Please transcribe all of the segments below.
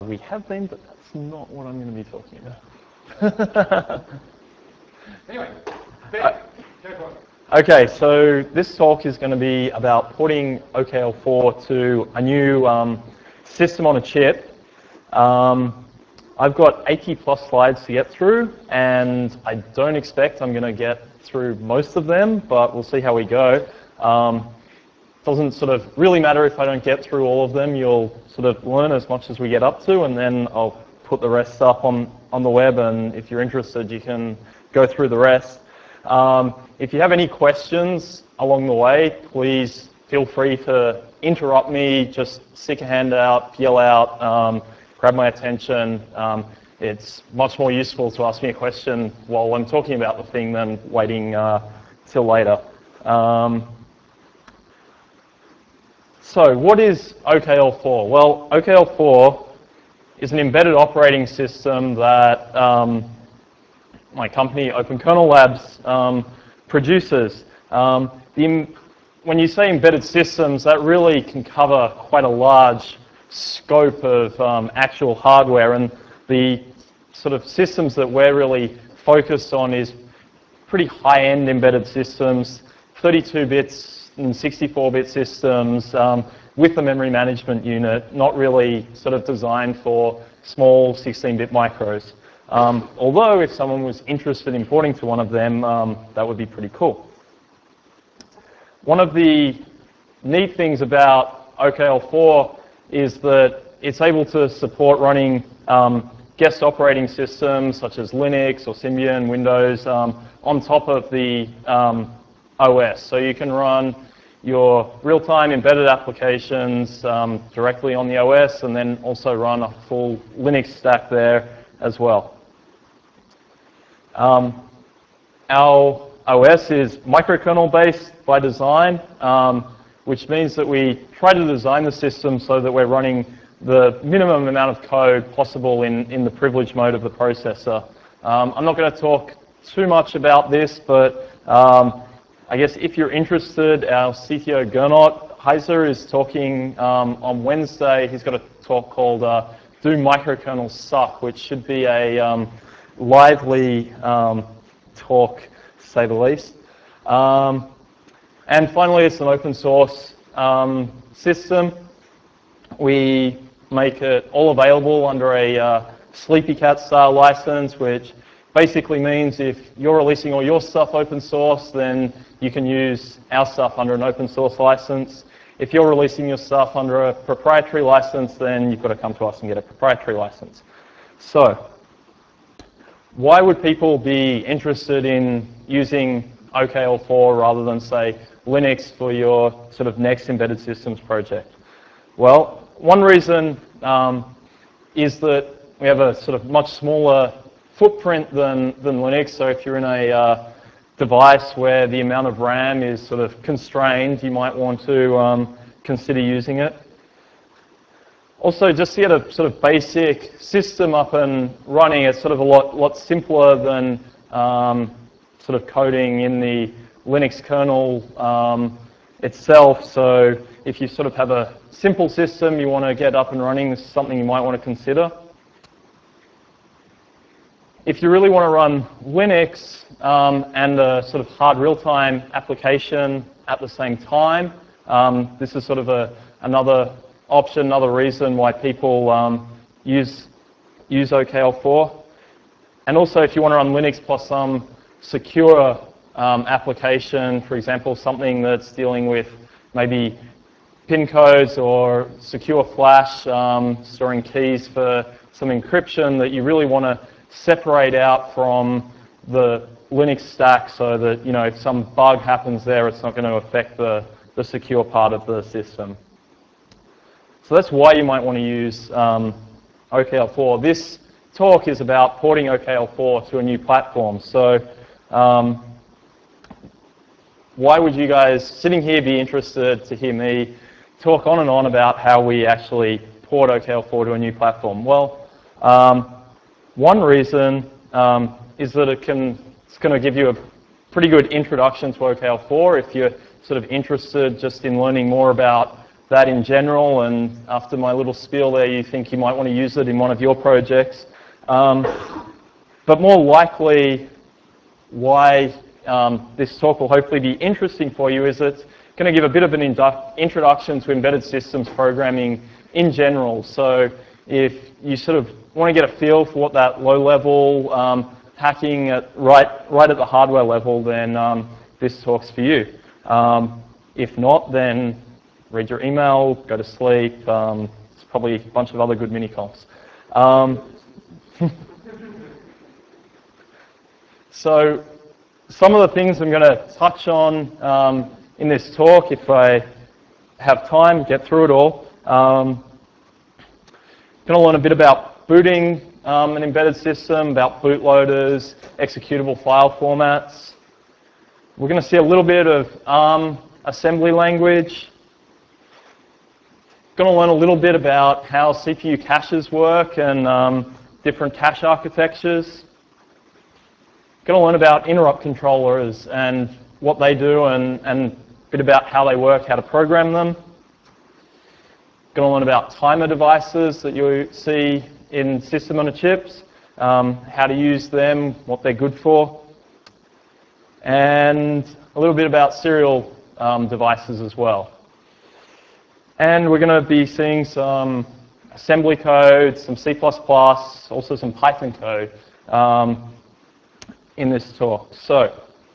We have been, but that's not what I'm going to be talking about. Anyway, Ben, go for it. Okay, so this talk is going to be about porting OKL4 to a new system on a chip. I've got 80 plus slides to get through, and I don't expect I'm going to get through most of them, but we'll see how we go. Doesn't sort of really matter if I don't get through all of them. You'll sort of learn as much as we get up to, and then I'll put the rest up on the web, and if you're interested, you can go through the rest. If you have any questions along the way, please feel free to interrupt me, just stick a hand out, yell out, grab my attention. It's much more useful to ask me a question while I'm talking about the thing than waiting till later. So what is OKL4? Well, OKL4 is an embedded operating system that my company, OpenKernel Labs, produces. When you say embedded systems, that really can cover quite a large scope of actual hardware, and the sort of systems that we're really focused on is pretty high-end embedded systems, 32 bits and 64-bit systems with the memory management unit, not really sort of designed for small 16-bit micros. Although if someone was interested in porting to one of them, that would be pretty cool. One of the neat things about OKL4 is that it's able to support running guest operating systems such as Linux or Symbian, Windows, on top of the OS. So you can run your real-time embedded applications directly on the OS, and then also run a full Linux stack there as well. Our OS is microkernel based by design, which means that we try to design the system so that we're running the minimum amount of code possible in the privilege mode of the processor. I'm not going to talk too much about this, but I guess if you're interested, our CTO Gernot Heiser is talking on Wednesday. He's got a talk called Do Microkernels Suck?, which should be a lively talk, to say the least. And finally, it's an open source system. We make it all available under a SleepyCat style license, which basically means if you're releasing all your stuff open source, then you can use our stuff under an open source license. If you're releasing your stuff under a proprietary license, then you've got to come to us and get a proprietary license. So, why would people be interested in using OKL4 rather than, say, Linux for your sort of next embedded systems project? Well, one reason is that we have a sort of much smaller footprint than Linux. So if you're in a device where the amount of RAM is sort of constrained, you might want to consider using it. Also, just to get a sort of basic system up and running, it's sort of a lot simpler than sort of coding in the Linux kernel itself. So if you sort of have a simple system you want to get up and running, this is something you might want to consider. If you really want to run Linux and a sort of hard real-time application at the same time, this is sort of another option, another reason why people use OKL4. And also, if you want to run Linux plus some secure application, for example, something that's dealing with maybe PIN codes or secure flash, storing keys for some encryption that you really want to separate out from the Linux stack so that, you know, if some bug happens there, it's not going to affect the secure part of the system. So that's why you might want to use OKL4. This talk is about porting OKL4 to a new platform. So why would you guys sitting here be interested to hear me talk on and on about how we actually port OKL4 to a new platform? Well, one reason is that it's going to give you a pretty good introduction to OKL4 if you're sort of interested just in learning more about that in general, and after my little spiel there, you think you might want to use it in one of your projects. But more likely, why this talk will hopefully be interesting for you is it's going to give a bit of an introduction to embedded systems programming in general. So if you sort of want to get a feel for what that low-level hacking right at the hardware level, then this talk's for you. If not, then read your email, go to sleep. There's probably a bunch of other good mini-comps. So some of the things I'm going to touch on in this talk, if I have time, get through it all. Going to learn a bit about booting an embedded system, about bootloaders, executable file formats. We're going to see a little bit of ARM assembly language. Going to learn a little bit about how CPU caches work and different cache architectures. Going to learn about interrupt controllers and what they do and a bit about how they work, how to program them. Going to learn about timer devices that you see in system on a chips, how to use them, what they're good for, and a little bit about serial devices as well. And we're going to be seeing some assembly code, some C++, also some Python code in this talk. So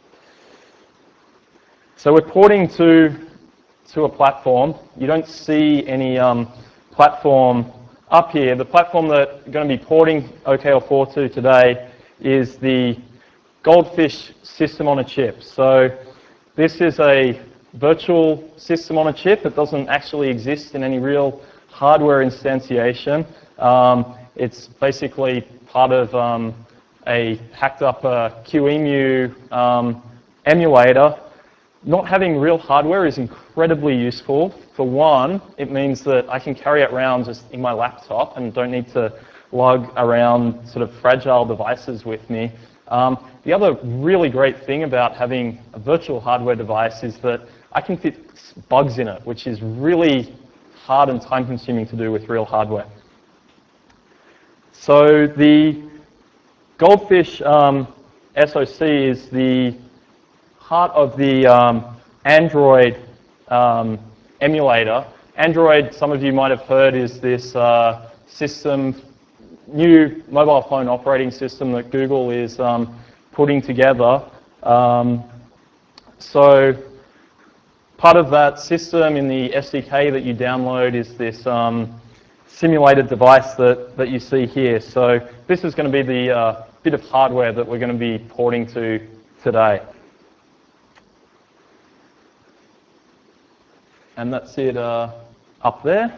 we're porting to a platform. You don't see any platform up here. The platform that we're going to be porting OKL4 to today is the Goldfish system on a chip. So this is a virtual system on a chip. It doesn't actually exist in any real hardware instantiation. It's basically part of a hacked up QEMU emulator. Not having real hardware is incredibly useful. For one, it means that I can carry it around just in my laptop and don't need to lug around sort of fragile devices with me. The other really great thing about having a virtual hardware device is that I can fix bugs in it, which is really hard and time-consuming to do with real hardware. So the Goldfish SoC is the heart of the Android emulator. Android, some of you might have heard, is this system, new mobile phone operating system that Google is putting together. So part of that system in the SDK that you download is this simulated device that you see here. So this is going to be the bit of hardware that we're going to be porting to today. And that's it up there,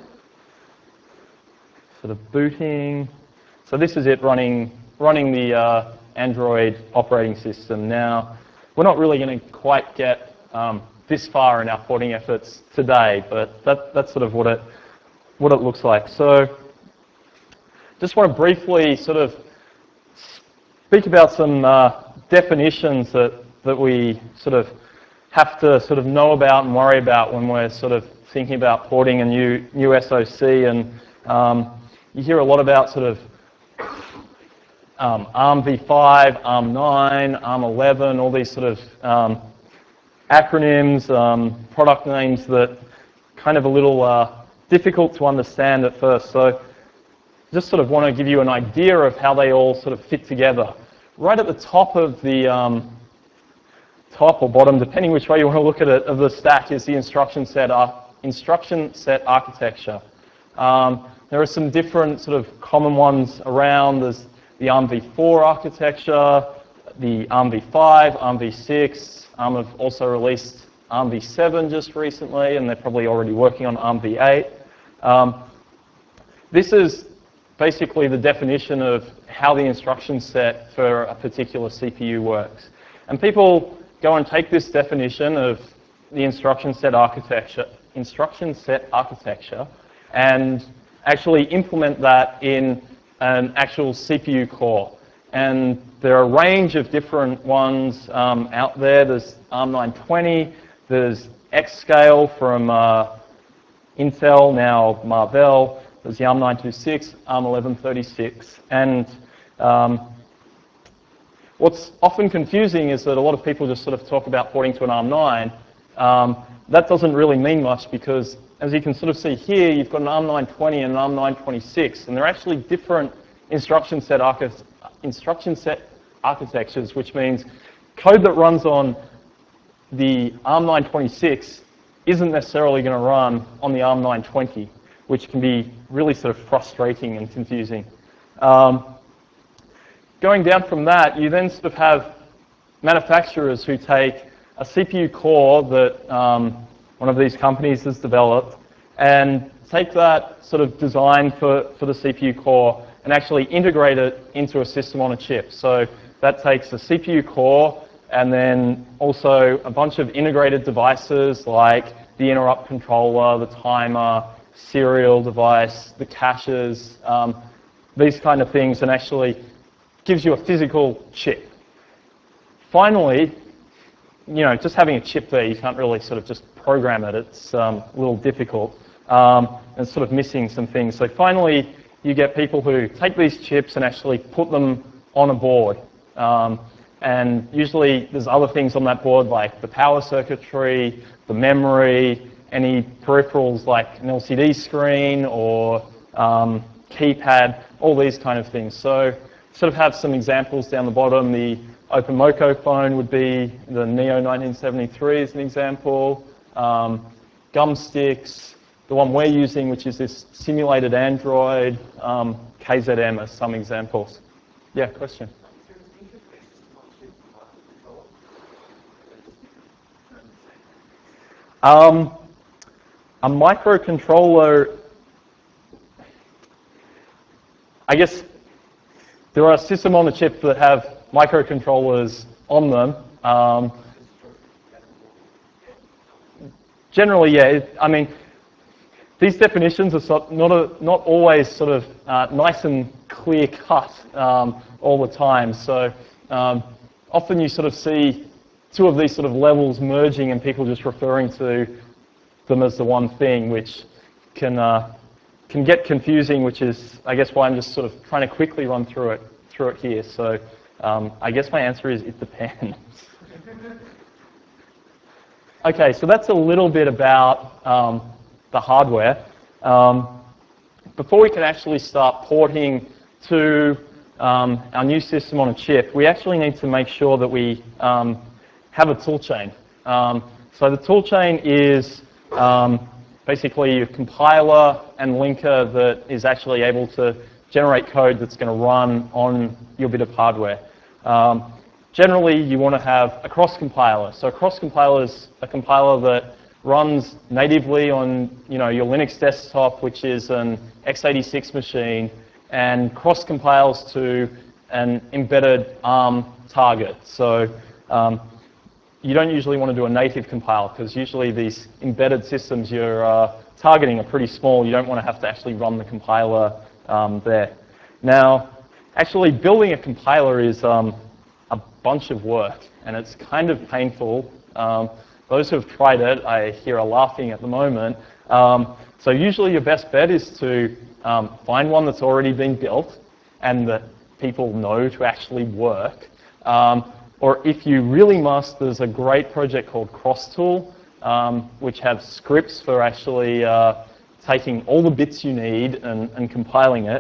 sort of booting. So this is it running the Android operating system. Now, we're not really going to quite get this far in our porting efforts today, but that's sort of what it looks like. So just want to briefly sort of speak about some definitions that we sort of have to sort of know about and worry about when we're sort of thinking about porting a new SoC. And you hear a lot about sort of ARMv5, ARM9, ARM11, all these sort of acronyms, product names that kind of a little difficult to understand at first. So just sort of want to give you an idea of how they all sort of fit together. Right at the top of the top or bottom, depending which way you want to look at it, of the stack is the instruction set architecture. There are some different sort of common ones around. There's the ARMv4 architecture, the ARMv5, ARMv6. ARM have also released ARMv7 just recently, and they're probably already working on ARMv8. This is basically the definition of how the instruction set for a particular CPU works. And people go and take this definition of the instruction set architecture and actually implement that in an actual CPU core. And there are a range of different ones out there. There's ARM920, there's Xscale from Intel, now Marvell. There's the ARM 926, ARM 1136, and what's often confusing is that a lot of people just sort of talk about porting to an ARM 9. That doesn't really mean much because, as you can sort of see here, you've got an ARM 920 and an ARM 926, and they're actually different instruction set architectures, which means code that runs on the ARM 926 isn't necessarily going to run on the ARM 920, which can be really sort of frustrating and confusing. Going down from that, you then sort of have manufacturers who take a CPU core that one of these companies has developed and take that sort of design for the CPU core and actually integrate it into a system on a chip. So that takes the CPU core and then also a bunch of integrated devices like the interrupt controller, the timer, serial device, the caches, these kind of things, and actually gives you a physical chip. Finally, just having a chip there, you can't really sort of just program it. It's a little difficult and sort of missing some things. So finally, you get people who take these chips and actually put them on a board. And usually there's other things on that board like the power circuitry, the memory, any peripherals like an LCD screen or keypad, all these kind of things. So sort of have some examples down the bottom. The OpenMoko phone would be the Neo 1973 as an example. Gumsticks, the one we're using, which is this simulated Android, KZM as some examples. Yeah, question? A microcontroller, I guess there are systems on the chip that have microcontrollers on them. Generally, yeah. I mean, these definitions are not always sort of nice and clear cut all the time. So often you sort of see two of these sort of levels merging and people just referring to them as the one thing, which can get confusing, which is, I guess, why I'm just sort of trying to quickly run through it here. So I guess my answer is it depends. Okay, so that's a little bit about the hardware. Before we can actually start porting to our new system on a chip, we actually need to make sure that we have a toolchain. So the toolchain is basically a compiler and linker that is actually able to generate code that's going to run on your bit of hardware. Generally, you want to have a cross-compiler. So a cross-compiler is a compiler that runs natively on your Linux desktop, which is an x86 machine, and cross-compiles to an embedded ARM target. So you don't usually want to do a native compile because usually these embedded systems you're targeting are pretty small. You don't want to have to actually run the compiler there. Now, actually building a compiler is a bunch of work, and it's kind of painful. Those who have tried it, I hear, are laughing at the moment. So usually your best bet is to find one that's already been built and that people know to actually work. Or if you really must, there's a great project called CrossTool, which have scripts for actually taking all the bits you need and compiling it.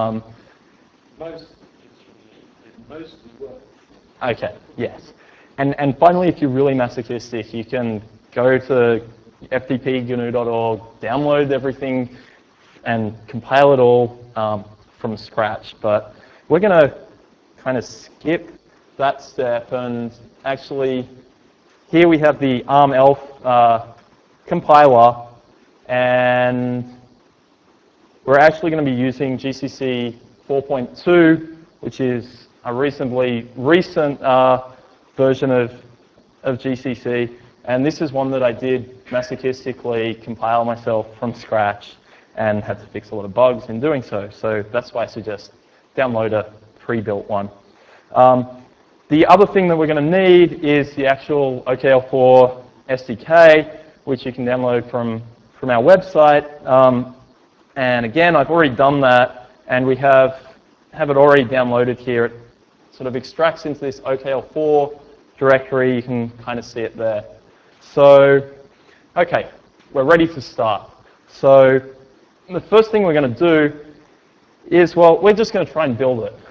Most work. Okay, yes. And finally, if you're really masochistic, you can go to fdp.gnu.org, download everything, and compile it all from scratch. But we're going to kind of skip that step, and actually, here we have the ARM ELF compiler, and we're actually going to be using GCC 4.2, which is a reasonably recent version of GCC, and this is one that I did masochistically compile myself from scratch and had to fix a lot of bugs in doing so. So that's why I suggest download a pre-built one. The other thing that we're going to need is the actual OKL4 SDK, which you can download from our website. And again, I've already done that, and we have it already downloaded here. It sort of extracts into this OKL4 directory. You can kind of see it there. So, okay, we're ready to start. So the first thing we're going to do is, well, we're just going to try and build it.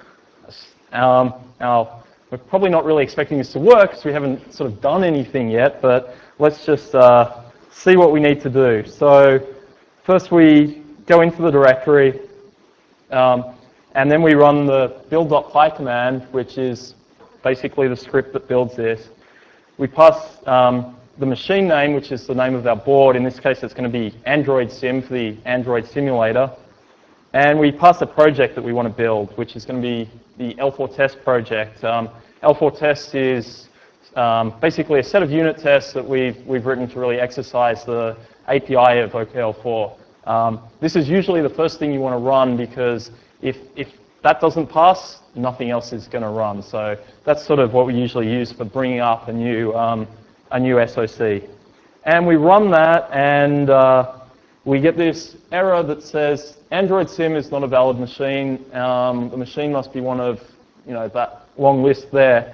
Now, we're probably not really expecting this to work because we haven't sort of done anything yet, but let's just see what we need to do. So first we go into the directory, and then we run the build.py command, which is basically the script that builds this. We pass the machine name, which is the name of our board. In this case, it's going to be Android Sim for the Android simulator. And we pass a project that we want to build, which is going to be the L4 test project. L4 test is basically a set of unit tests that we've written to really exercise the API of OKL4. This is usually the first thing you want to run because if that doesn't pass, nothing else is going to run. So that's sort of what we usually use for bringing up a new SOC. And we run that, and we get this error that says Android Sim is not a valid machine. The machine must be one of that long list there.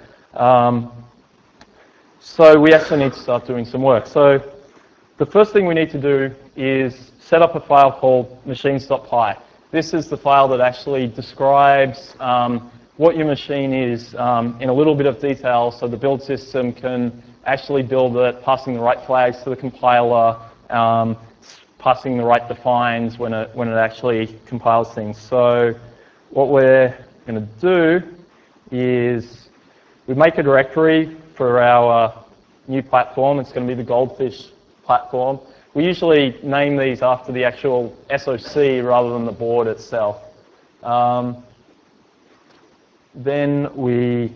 So we actually need to start doing some work. So the first thing we need to do is set up a file called machines.py. This is the file that actually describes what your machine is in a little bit of detail, so the build system can actually build it, passing the right flags to the compiler, passing the right defines when it actually compiles things. So what we're going to do is we make a directory for our new platform. It's going to be the Goldfish platform. We usually name these after the actual SOC rather than the board itself. Then we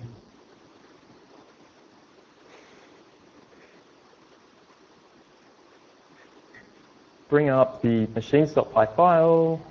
bring up the machines.py file,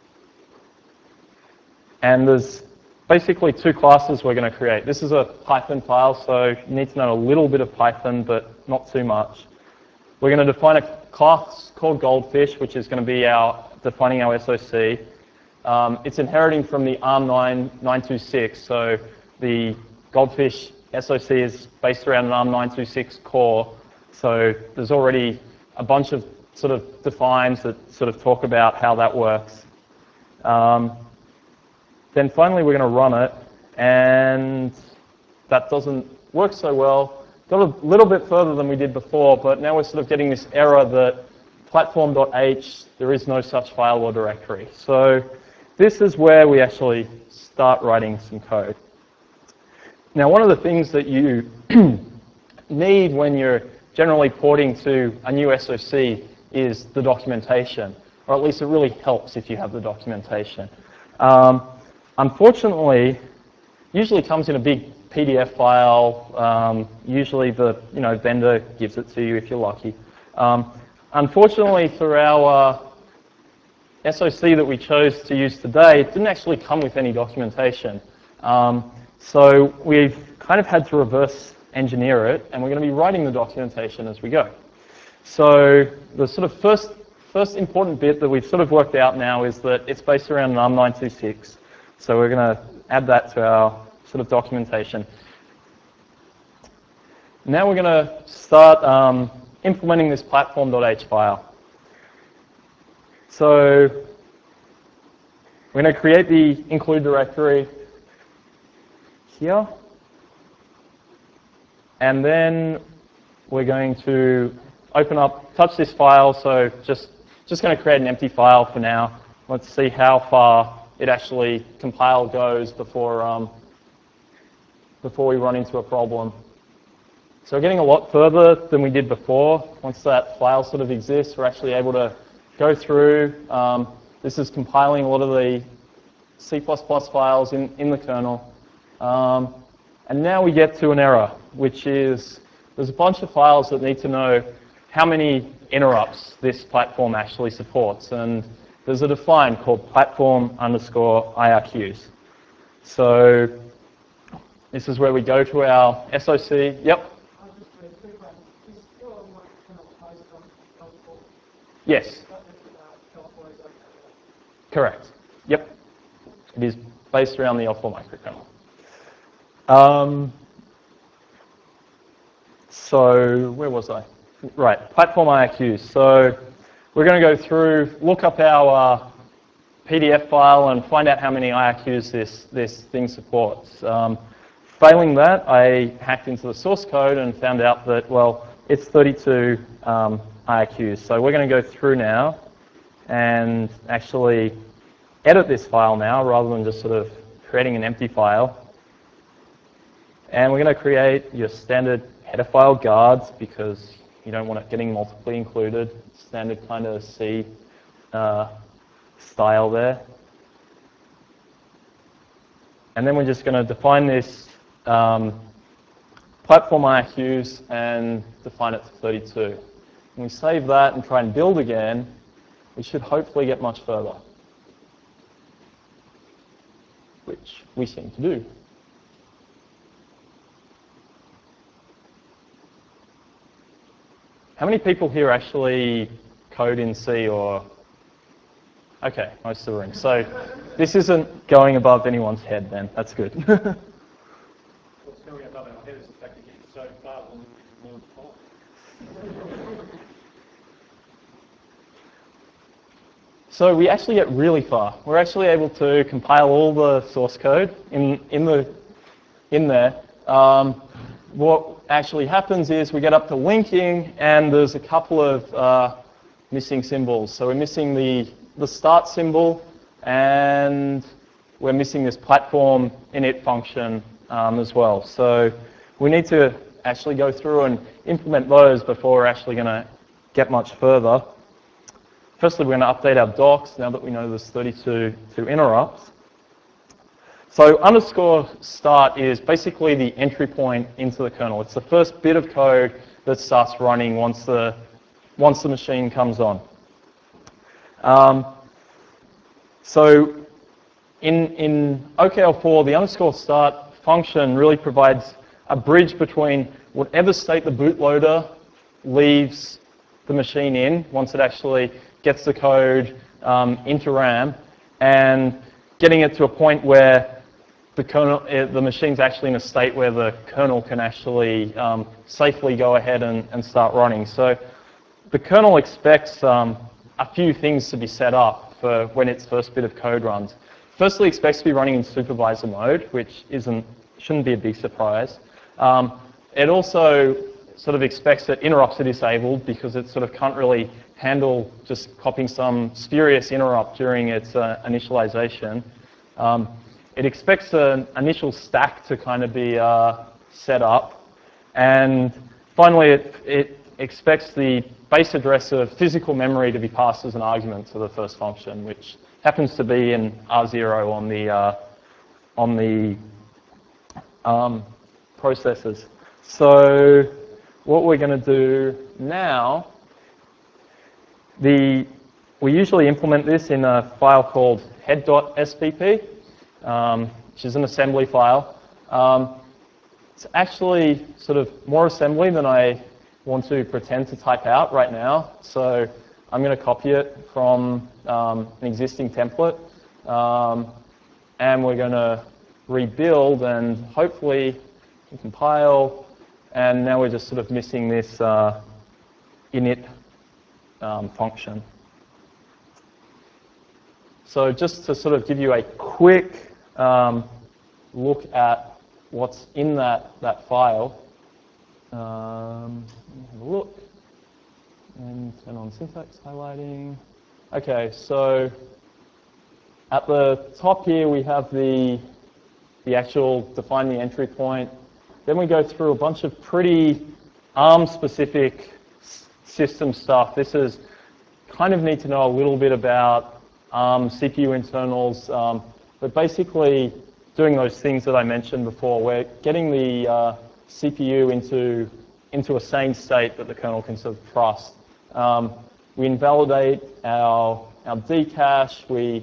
and there's basically two classes we're going to create. This is a Python file, so you need to know a little bit of Python, but not too much. We're going to define a class called Goldfish, which is going to be defining our SOC. It's inheriting from the ARM926, so the Goldfish SOC is based around an ARM926 core. So there's already a bunch of sort of defines that sort of talk about how that works. Then finally we're going to run it, and that doesn't work so well. Got a little bit further than we did before, but now we're sort of getting this error that platform.h, there is no such file or directory. So this is where we actually start writing some code. Now, one of the things that you need when you're generally porting to a new SOC is the documentation, or at least it really helps if you have the documentation. Unfortunately, usually comes in a big PDF file. Usually the vendor gives it to you if you're lucky. Unfortunately, for our SOC that we chose to use today, it didn't actually come with any documentation. So we've kind of had to reverse engineer it, and we're going to be writing the documentation as we go. So the sort of first important bit that we've sort of worked out now is that it's based around an ARM926. So we're going to add that to our sort of documentation. Now we're going to start implementing this platform.h file. So we're going to create the include directory here. And then we're going to touch this file. So just going to create an empty file for now. Let's see how far it actually compile goes before we run into a problem. So we're getting a lot further than we did before. Once that file sort of exists, we're actually able to go through. This is compiling a lot of the C++ files in the kernel. And now we get to an error, which is there's a bunch of files that need to know how many interrupts this platform actually supports. And there's a define called platform_IRQs. So this is where we go to our SOC. Yep. Yes. Correct. Yep. It is based around the L4 microkernel. So where was I? Right, platform IRQs. So we're going to go through, look up our PDF file and find out how many IRQs this thing supports. Failing that, I hacked into the source code and found out that, well, it's 32 IRQs. So we're going to go through now and actually edit this file now rather than just sort of creating an empty file. And we're going to create your standard header file guards because you don't want it getting multiply included. Standard kind of C style there. And then we're just going to define this platform IRQs and define it to 32. When we save that and try and build again, we should hopefully get much further, which we seem to do. How many people here actually code in C or? Okay, most of the room. So this isn't going above anyone's head then. That's good. What's going above our head is the fact that you're so far on the So we actually get really far. We're actually able to compile all the source code in there. What actually happens is we get up to linking, and there's a couple of missing symbols. So we're missing the start symbol, and we're missing this platform init function as well. So we need to actually go through and implement those before we're actually going to get much further. Firstly, we're going to update our docs now that we know there's 32 interrupts. So underscore start is basically the entry point into the kernel. It's the first bit of code that starts running once the machine comes on. So in OKL4, the underscore start function really provides a bridge between whatever state the bootloader leaves the machine in once it actually gets the code into RAM, and getting it to a point where the machine's actually in a state where the kernel can actually safely go ahead and start running. So the kernel expects a few things to be set up for when its first bit of code runs. Firstly, it expects to be running in supervisor mode, which shouldn't be a big surprise. It also sort of expects that interrupts are disabled because it sort of can't really handle just copying some spurious interrupt during its initialization. It expects an initial stack to kind of be set up. And finally, it expects the base address of physical memory to be passed as an argument to the first function, which happens to be in R0 on the processors. So what we're going to do now, we usually implement this in a file called head.spp, which is an assembly file. It's actually sort of more assembly than I want to pretend to type out right now. So I'm going to copy it from an existing template, and we're going to rebuild and hopefully compile. And now we're just sort of missing this init function. So just to sort of give you a quick look at what's in that file, have a look and turn on syntax highlighting. Okay, so at the top here we have the actual define the entry point. Then we go through a bunch of pretty ARM-specific system stuff. This is kind of need to know a little bit about CPU internals, but basically doing those things that I mentioned before. We're getting the CPU into a sane state that the kernel can sort of trust. We invalidate our dcache. We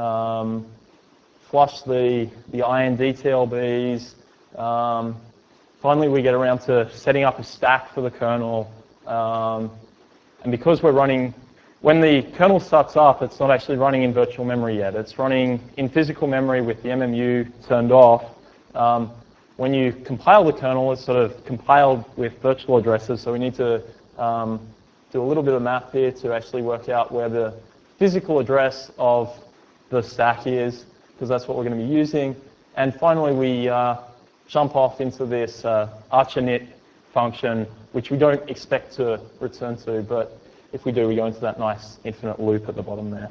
flush the IND TLBs. Finally, we get around to setting up a stack for the kernel. And because we're running when the kernel starts up, it's not actually running in virtual memory yet. It's running in physical memory with the MMU turned off. When you compile the kernel, it's sort of compiled with virtual addresses, so we need to do a little bit of math here to actually work out where the physical address of the stack is, because that's what we're going to be using. And finally, we jump off into this archinit function, which we don't expect to return to, but if we do, we go into that nice infinite loop at the bottom there.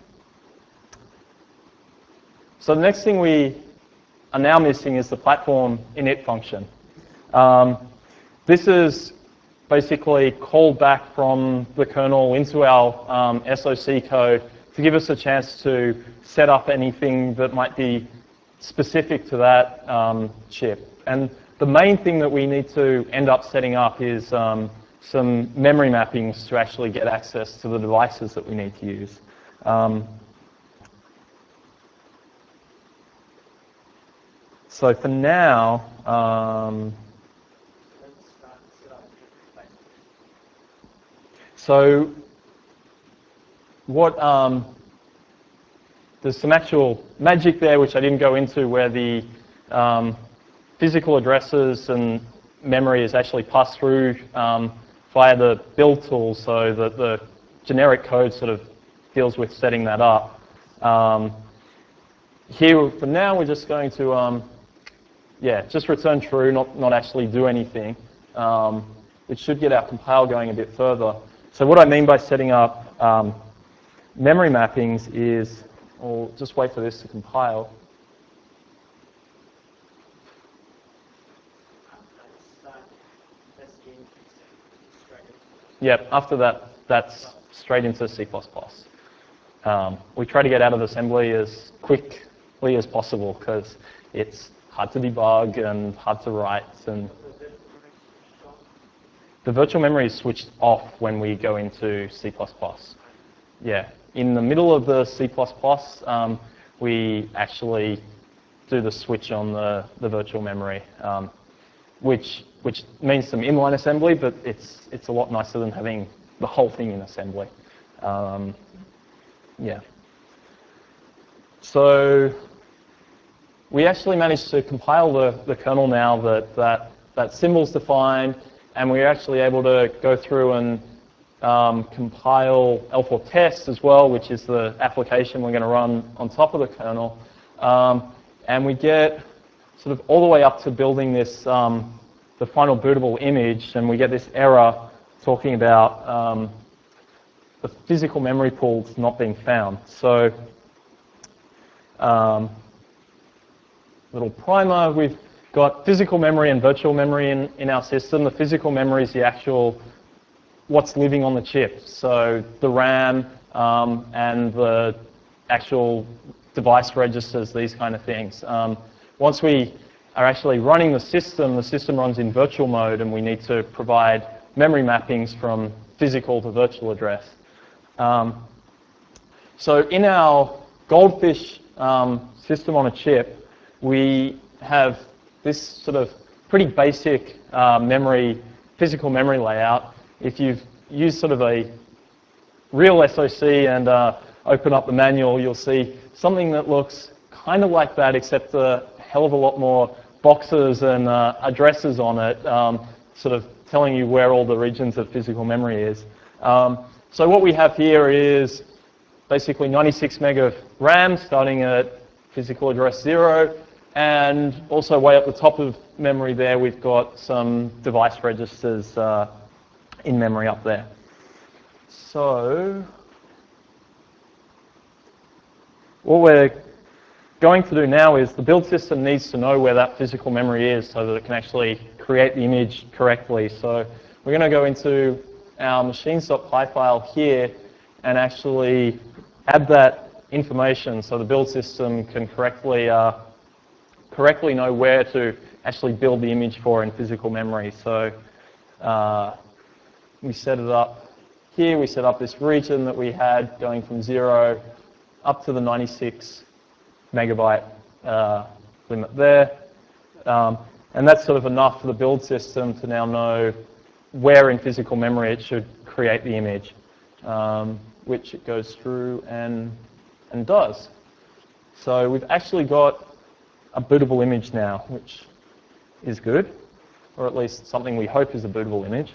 So the next thing we are now missing is the platform init function. This is basically called back from the kernel into our SOC code to give us a chance to set up anything that might be specific to that chip. And the main thing that we need to end up setting up is some memory mappings to actually get access to the devices that we need to use. So for now, so what there's some actual magic there which I didn't go into, where the physical addresses and memory is actually passed through via the build tool, so that the generic code sort of deals with setting that up. Here, for now, we're just going to just return true, not actually do anything. It should get our compile going a bit further. So what I mean by setting up memory mappings is, we'll just wait for this to compile. Yep, after that, that's straight into C++. We try to get out of assembly as quickly as possible because it's hard to debug and hard to write. And the virtual memory is switched off when we go into C++. Yeah, in the middle of the C++, we actually do the switch on the virtual memory, which means some inline assembly, but it's a lot nicer than having the whole thing in assembly. Yeah. So we actually managed to compile the kernel now that symbol's defined, and we're actually able to go through and compile L4 tests as well, which is the application we're going to run on top of the kernel. And we get sort of all the way up to building this, the final bootable image, and we get this error talking about the physical memory pools not being found. So, little primer, we've got physical memory and virtual memory in our system. The physical memory is the actual, what's living on the chip. So the RAM and the actual device registers, these kind of things. Once we are actually running the system runs in virtual mode, and we need to provide memory mappings from physical to virtual address. So in our Goldfish system on a chip, we have this sort of pretty basic physical memory layout. If you've used sort of a real SoC and open up the manual, you'll see something that looks kind of like that, except a hell of a lot more boxes and addresses on it, sort of telling you where all the regions of physical memory is. So what we have here is basically 96 meg of RAM starting at physical address 0, and also way up the top of memory there, we've got some device registers in memory up there. So what we're going to do now is the build system needs to know where that physical memory is so that it can actually create the image correctly. So we're going to go into our machines.py file here and actually add that information so the build system can correctly know where to actually build the image for in physical memory. So we set it up here. We set up this region that we had going from 0 up to the 96 megabyte limit there. And that's sort of enough for the build system to now know where in physical memory it should create the image. which it goes through and does. So we've actually got a bootable image now, which is good, or at least something we hope is a bootable image.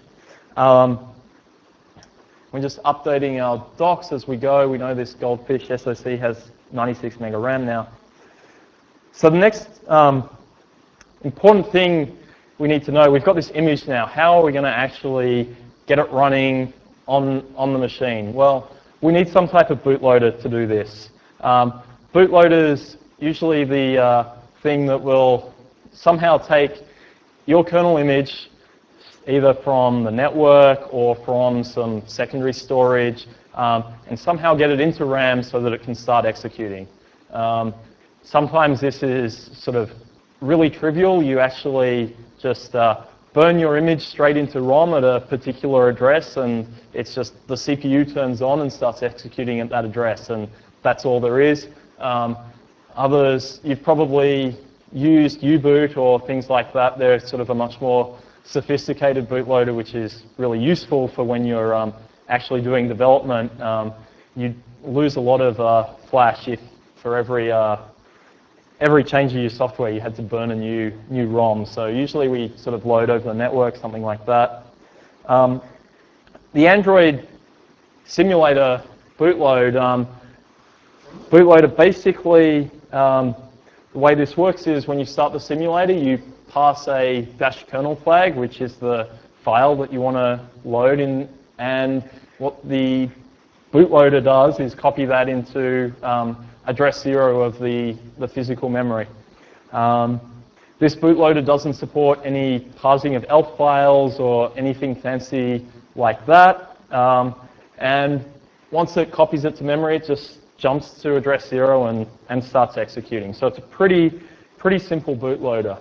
We're just updating our docs as we go. We know this Goldfish SoC has 96 mega RAM now. So the next important thing we need to know, we've got this image now. How are we going to actually get it running on the machine? Well, we need some type of bootloader to do this. Bootloader's usually the thing that will somehow take your kernel image either from the network or from some secondary storage and somehow get it into RAM so that it can start executing. Sometimes this is sort of really trivial. You actually just burn your image straight into ROM at a particular address, and it's just the CPU turns on and starts executing at that address, and that's all there is. Others, you've probably used U-boot or things like that. They're sort of a much more sophisticated bootloader, which is really useful for when you're actually doing development. You lose a lot of flash if for every change of your software you had to burn a new ROM. So usually we sort of load over the network, something like that. The Android simulator bootloader basically, the way this works is when you start the simulator, you pass a dash kernel flag, which is the file that you want to load in, and what the bootloader does is copy that into address 0 of the physical memory. This bootloader doesn't support any parsing of ELF files or anything fancy like that, and once it copies it to memory, it just jumps to address 0 and starts executing. So it's a pretty simple bootloader.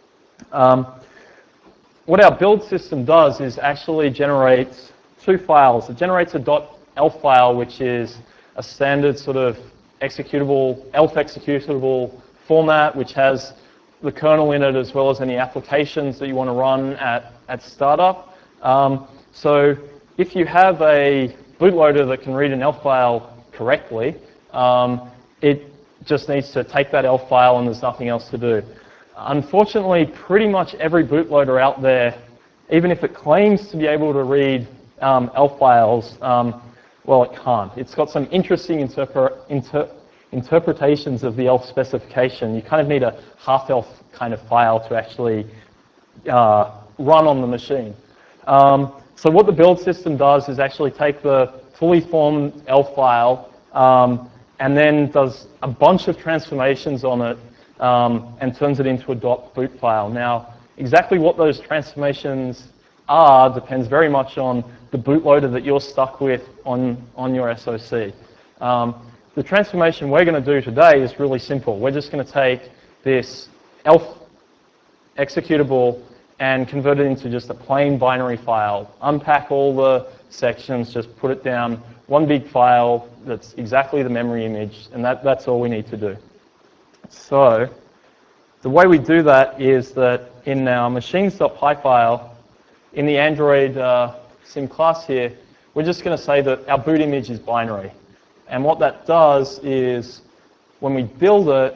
What our build system does is actually generates two files. It generates a .elf file, which is a standard sort of executable, ELF executable format, which has the kernel in it as well as any applications that you want to run at startup. So if you have a bootloader that can read an ELF file correctly, it just needs to take that ELF file and there's nothing else to do. Unfortunately, pretty much every bootloader out there, even if it claims to be able to read ELF files, well, it can't. It's got some interesting interpretations of the ELF specification. You kind of need a half-ELF kind of file to actually run on the machine. So what the build system does is actually take the fully formed ELF file and then does a bunch of transformations on it and turns it into a .boot file. Now, exactly what those transformations are depends very much on the bootloader that you're stuck with on your SoC. The transformation we're going to do today is really simple. We're just going to take this ELF executable and convert it into just a plain binary file, unpack all the sections, just put it down, one big file that's exactly the memory image, and that's all we need to do. So the way we do that is that in our machines.py file, in the Android sim class here, we're just going to say that our boot image is binary. And what that does is when we build it,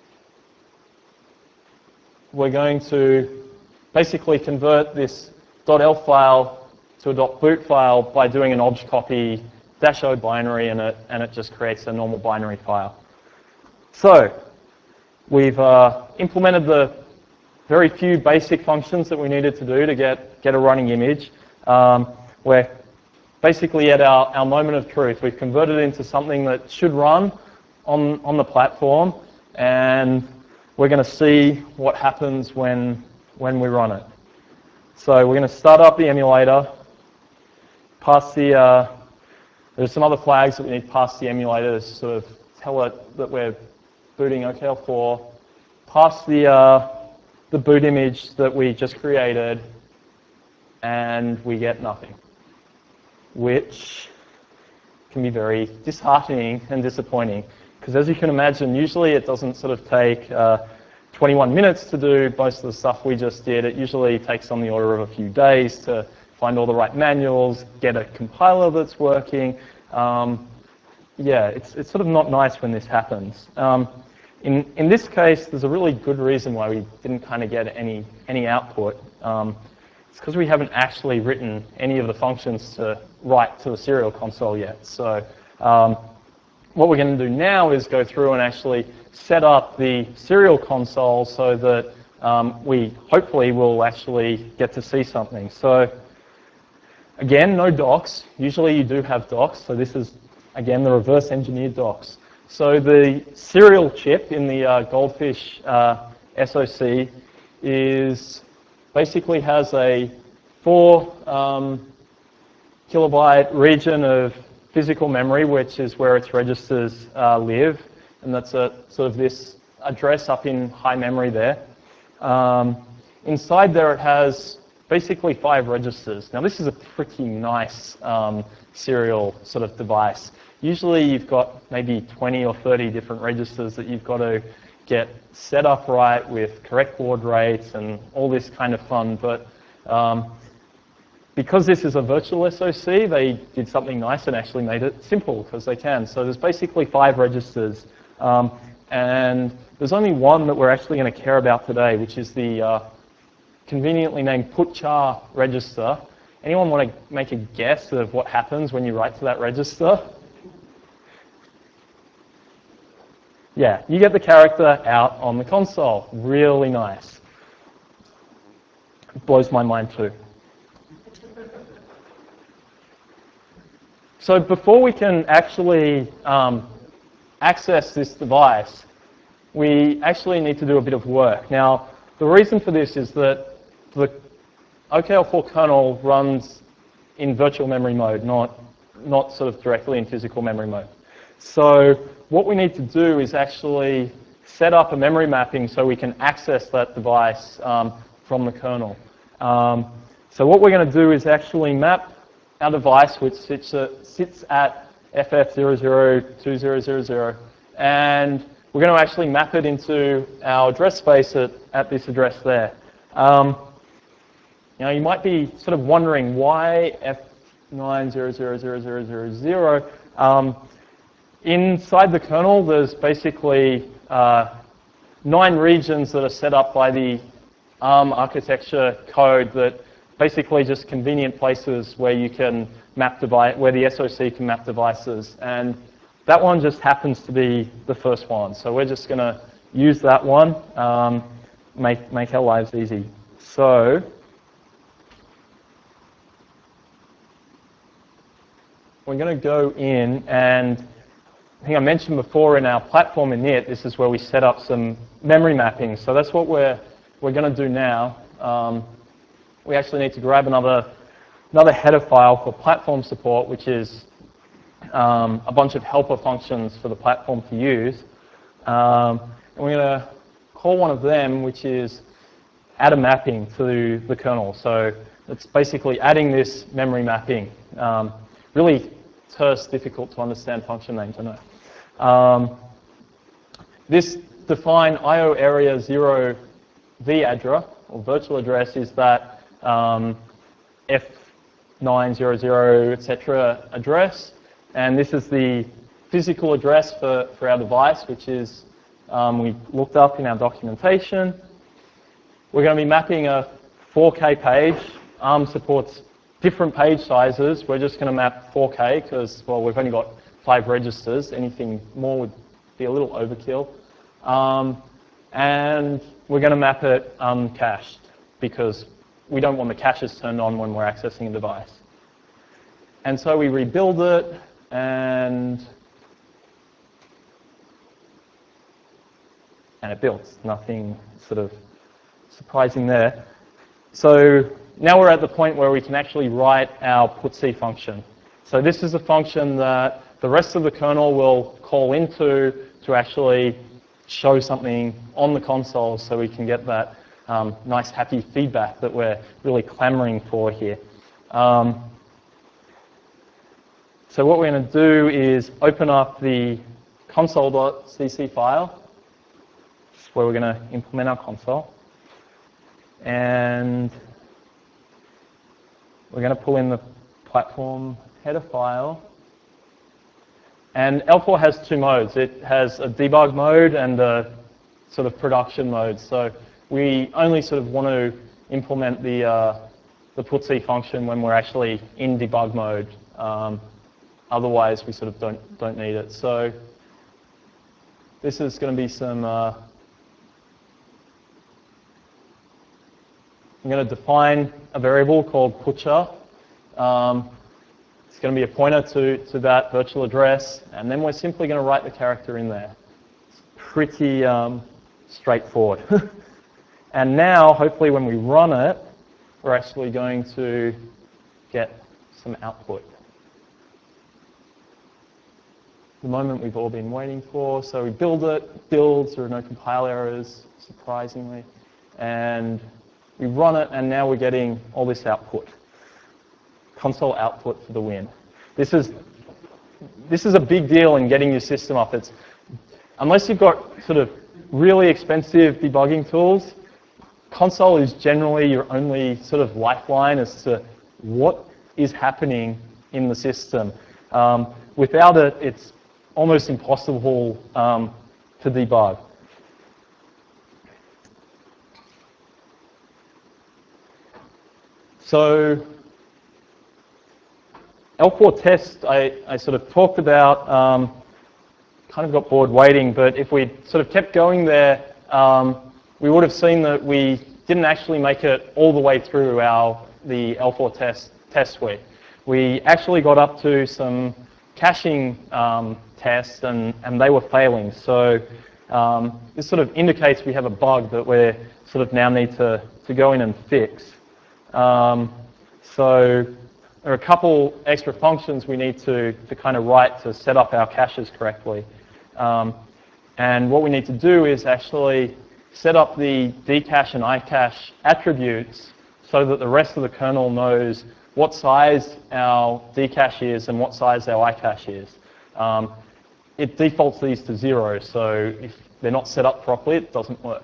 we're going to basically convert this .elf file to a .boot file by doing an obj copy -o binary, and it just creates a normal binary file. So we've implemented the very few basic functions that we needed to do to get a running image. We're basically at our moment of truth. We've converted it into something that should run on the platform, and we're going to see what happens when we run it. So we're going to start up the emulator, pass the, there's some other flags that we need to pass the emulator to sort of tell it that we're booting OKL4, pass the boot image that we just created, and we get nothing, which can be very disheartening and disappointing. Because as you can imagine, usually it doesn't sort of take 21 minutes to do most of the stuff we just did. It usually takes on the order of a few days to find all the right manuals, get a compiler that's working. yeah, it's sort of not nice when this happens. In this case, there's a really good reason why we didn't kind of get any output. It's because we haven't actually written any of the functions to write to the serial console yet. So what we're going to do now is go through and actually set up the serial console so that we hopefully will actually get to see something. So again, no docs. Usually you do have docs. So this is, again, the reverse engineered docs. So the serial chip in the Goldfish SoC is basically has a 4 kilobyte region of physical memory, which is where its registers live, and that's a sort of this address up in high memory there. Inside there, it has basically 5 registers. Now, this is a pretty nice serial sort of device. Usually, you've got maybe 20 or 30 different registers that you've got to get set up right with correct baud rates and all this kind of fun. But because this is a virtual SoC, they did something nice and actually made it simple because they can. So there's basically 5 registers. And there's only one that we're actually going to care about today, which is the conveniently named putchar register. Anyone want to make a guess of what happens when you write to that register? Yeah, you get the character out on the console. Really nice. It blows my mind too. So before we can actually access this device, we actually need to do a bit of work. Now, the reason for this is that the OKL4 kernel runs in virtual memory mode, not sort of directly in physical memory mode. So what we need to do is actually set up a memory mapping so we can access that device from the kernel. So what we're going to do is actually map our device, which sits at FF002000, and we're going to actually map it into our address space at this address there. Now, you might be sort of wondering why F9000000. Inside the kernel, there's basically 9 regions that are set up by the ARM architecture code that basically just convenient places where you can map where the SoC can map devices. And that one just happens to be the first one. So we're just going to use that one, make our lives easy. So we're going to go in, and I think I mentioned before in our platform init, this is where we set up some memory mapping. So that's what we're going to do now. We actually need to grab another header file for platform support, which is a bunch of helper functions for the platform to use. And we're going to call one of them, which is add a mapping to the kernel. So it's basically adding this memory mapping. Really terse, difficult to understand function names, I know. This define IO area 0 vAddr, or virtual address, is that F900, etc. address. And this is the physical address for our device, which is we looked up in our documentation. We're going to be mapping a 4K page. ARM supports different page sizes. We're just going to map 4K because, well, we've only got 5 registers. Anything more would be a little overkill. And we're going to map it uncached because we don't want the caches turned on when we're accessing a device. And so we rebuild it, and it builds. Nothing sort of surprising there. So now we're at the point where we can actually write our putc function. So this is a function that the rest of the kernel will call into to actually show something on the console so we can get that nice, happy feedback that we're really clamoring for here. So what we're going to do is open up the console.cc file, where we're going to implement our console. And we're going to pull in the platform header file. And L4 has two modes. It has a debug mode and a sort of production mode. So we only sort of want to implement the putc function when we're actually in debug mode. Otherwise, we sort of don't need it. So this is going to be some. I'm going to define a variable called putcher. It's going to be a pointer to that virtual address, and then we're simply going to write the character in there. It's pretty straightforward. And now, hopefully, when we run it, we're actually going to get some output. The moment we've all been waiting for. So we build it, builds, there are no compile errors, surprisingly. And we run it, and now we're getting all this output. Console output for the win. This is a big deal in getting your system up. It's, unless you've got sort of really expensive debugging tools, console is generally your only sort of lifeline as to what is happening in the system. Without it, it's almost impossible to debug. So L4 test, I sort of talked about, kind of got bored waiting, but if we sort of kept going there, we would have seen that we didn't actually make it all the way through the L4 test suite. We actually got up to some caching tests, and they were failing. So this sort of indicates we have a bug that we sort of now need to go in and fix. So there are a couple extra functions we need to kind of write to set up our caches correctly. And what we need to do is actually set up the dcache and icache attributes so that the rest of the kernel knows what size our dcache is and what size our icache is. It defaults these to 0, so if they're not set up properly, it doesn't work.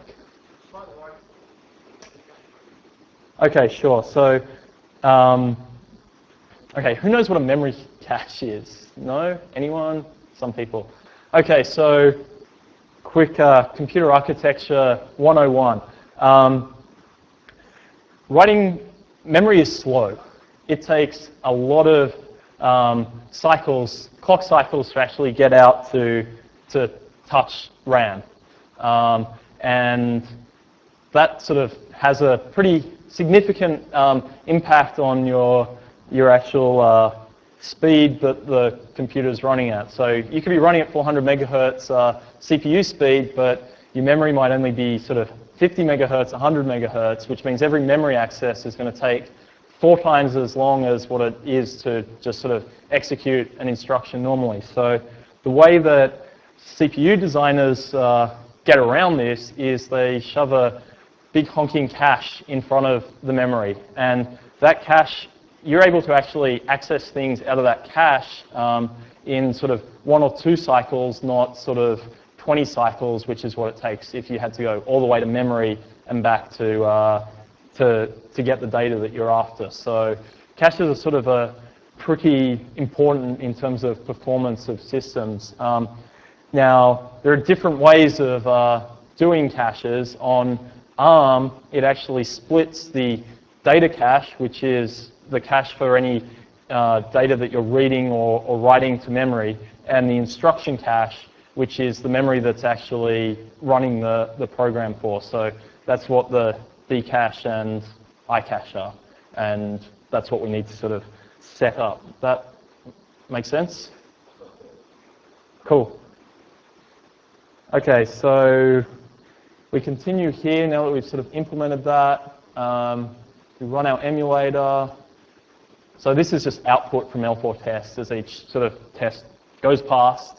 Okay, sure. So, okay, who knows what a memory cache is? No? Anyone? Some people. Okay, so quick computer architecture 101. Writing memory is slow. It takes a lot of cycles, clock cycles, to actually get out to touch RAM. And that sort of has a pretty significant impact on your actual speed that the computer is running at. So you could be running at 400 megahertz CPU speed, but your memory might only be sort of 50 megahertz, 100 megahertz, which means every memory access is going to take 4 times as long as what it is to just sort of execute an instruction normally. So the way that CPU designers get around this is they shove a big honking cache in front of the memory. And that cache, you're able to actually access things out of that cache in sort of 1 or 2 cycles, not sort of 20 cycles, which is what it takes if you had to go all the way to memory and back to get the data that you're after. So caches are sort of pretty important in terms of performance of systems. Now, there are different ways of doing caches. On ARM, it actually splits the data cache, which is the cache for any data that you're reading or writing to memory, and the instruction cache, which is the memory that's actually running the program for. So that's what the dcache and icache are, and that's what we need to sort of set up. That make sense? Cool. Okay, so we continue here now that we've sort of implemented that. We run our emulator. So this is just output from L4 tests as each sort of test goes past.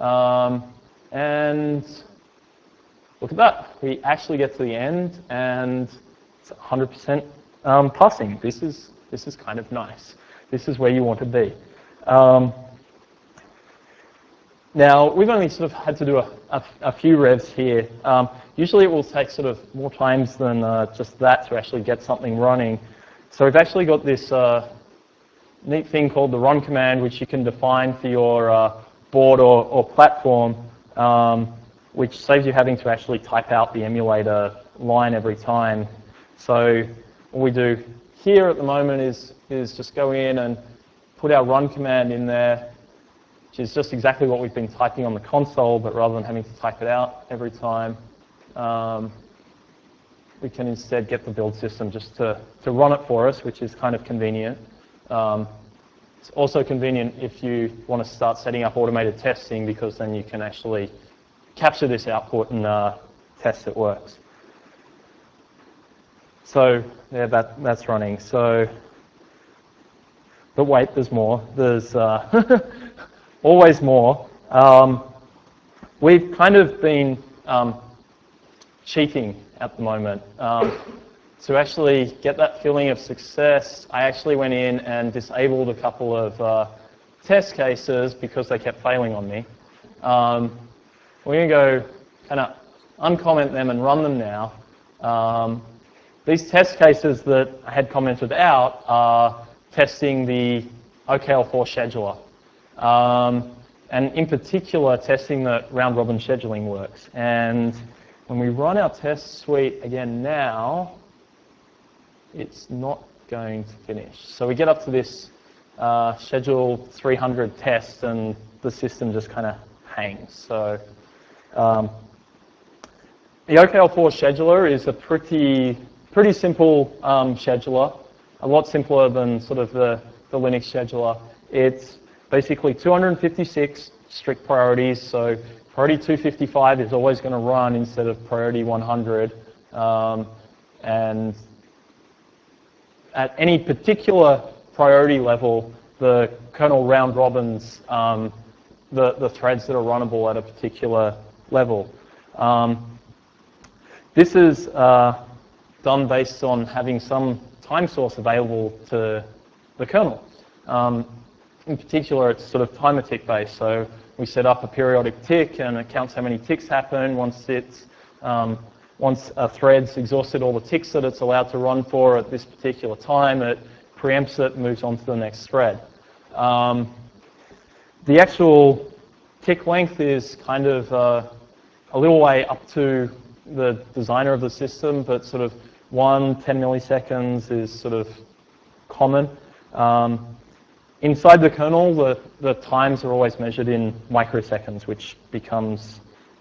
And look at that. We actually get to the end, and it's 100% passing. This is kind of nice. This is where you want to be. Now, we've only sort of had to do a few revs here. Usually it will take sort of more times than just that to actually get something running. So we've actually got this neat thing called the run command, which you can define for your board or platform, which saves you having to actually type out the emulator line every time. So what we do here at the moment is just go in and put our run command in there, which is just exactly what we've been typing on the console, but rather than having to type it out every time, we can instead get the build system just to run it for us, which is kind of convenient. It's also convenient if you want to start setting up automated testing, because then you can actually capture this output and test it works. So yeah, that's running. So, but wait, there's more. There's always more. We've kind of been cheating at the moment. To actually get that feeling of success, I actually went in and disabled a couple of test cases because they kept failing on me. We're going to go kind of uncomment them and run them now. These test cases that I had commented out are testing the OKL4 scheduler. And in particular, testing that round-robin scheduling works. And when we run our test suite again now, it's not going to finish. So we get up to this schedule 300 test, and the system just kind of hangs. So the OKL4 scheduler is a pretty simple scheduler, a lot simpler than sort of the Linux scheduler. It's basically 256 strict priorities, so priority 255 is always going to run instead of priority 100. And at any particular priority level, the kernel round robins the threads that are runnable at a particular level. This is done based on having some time source available to the kernel. In particular, it's sort of timer tick based. So we set up a periodic tick, and it counts how many ticks happen. Once a thread's exhausted all the ticks that it's allowed to run for at this particular time, it preempts it and moves on to the next thread. The actual tick length is kind of a little way up to the designer of the system, but sort of 10 milliseconds is sort of common. Inside the kernel, the times are always measured in microseconds, which becomes